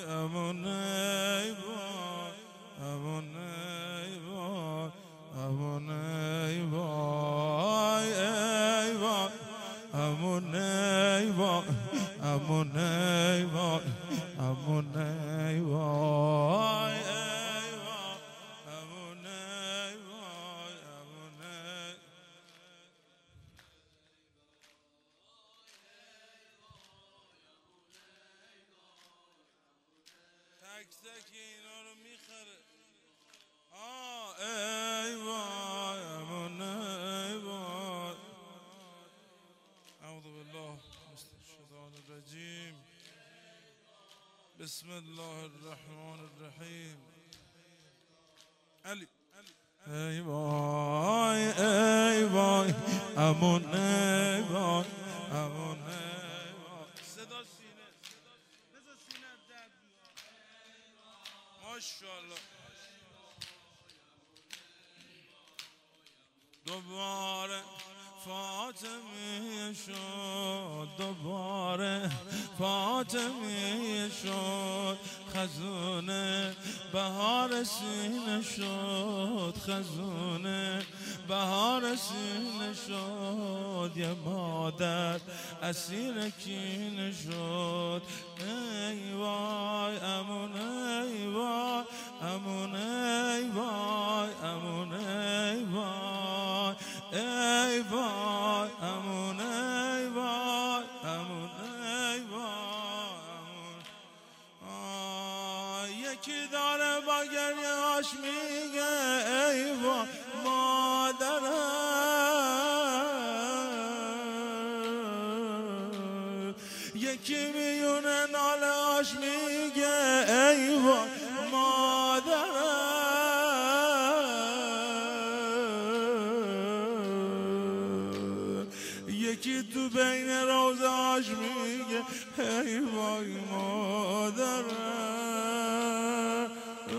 امون ای وای امون ای وای امون ای وای ای وای امون ای وای امون ای وای امون ای وای ای وای امون ای وای امون ای تک تک اینا رو میخره ای وای امون ای وای اعوذ بالله من الشیطان الرجیم بسم الله الرحمن الرحیم علی ای وای ای وای امون ای وای امون ای وای صدا سینه بذار سینه درد ماشاءالله دوباره فاطمیه شد دوباره فاطمیه شد خزونه بهار سینه شد خزونه بهار سینه شد یه مادر اسیر کینه شد ای وای امون ای وای امون ای وای امون ای وای ای وای امون ای وای امون ای وای یکی داره با گریه هاش میگه ای وای مادرم یکی میونه ناله هاش میگه ای وای مادرم یکی تو بین روزه هاش میگه ای وای مادرم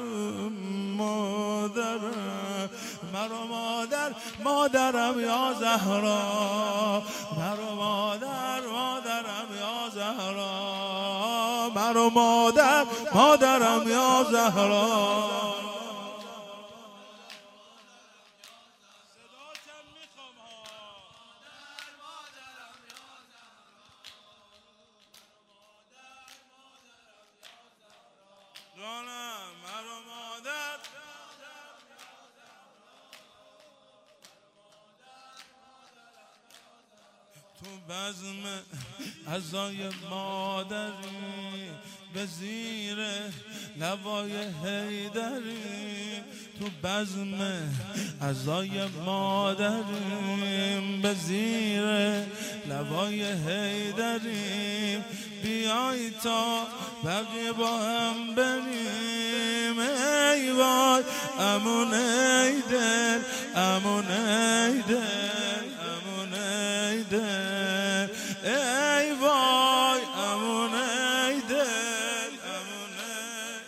مادرم مرا مادرم یا زهرا مرا مادرم یا زهرا مرا مادرم یا زهرا جانم مرا مادر تو بزم عزای مادری به زیر لوای حیدری تو بزم عزای مادری به زیر لوای حیدری بیای تا بقیه با هم بریم ای وای امون ای دل امون ای دل امون ای دل ای وای امون ای دل امون ای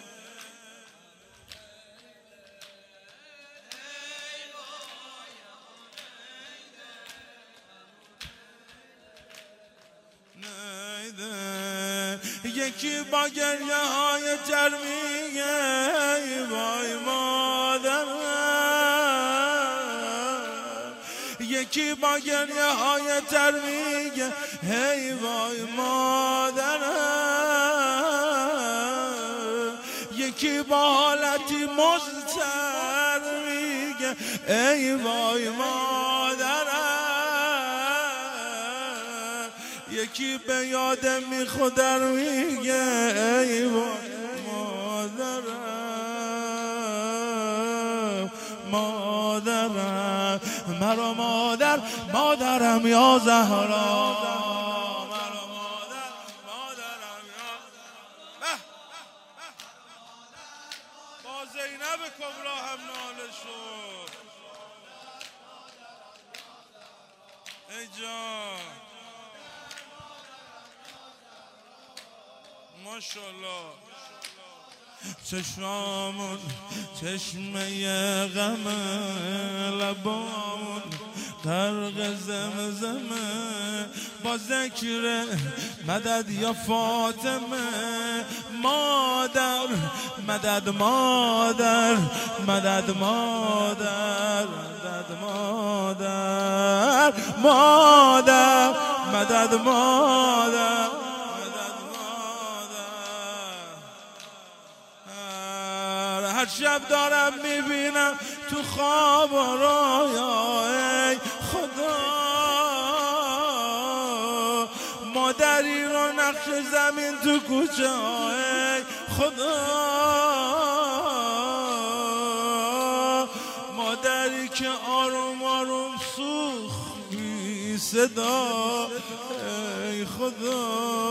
یکی با گریه های تر میگه ای وای مادرم یکی با گریه های تر میگه ای وای مادرم یکی با حالتی مضطر میگه ای وای مادرم یکی به یادم خودر میگه ای وای مادرم مادرم مرا مادرم یا زهرا مرا مادرم یا با زینب کبرا هم ناله شد ای جان ماشاءالله چشمامون چشمه غم لبامون غرق زمزمه با ذکر مدد یا فاطمه مادر، مدد مادر، مدد مادر، مدد مادر، مادر، مدد مادر، مدد مادر. هر شب دارم میبینم تو خواب و رویا ای خدا، مادری رو نقش زمین تو کوچه ای خدا، مادری که آروم آروم سوخت بی صدا ای خدا،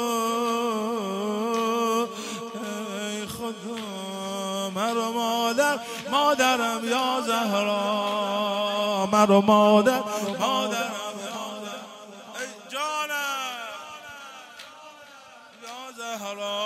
ای خدا. مرا مادر، مادرم یا زهرا، مرا مادر، مادرم ای جانم یا زهرا.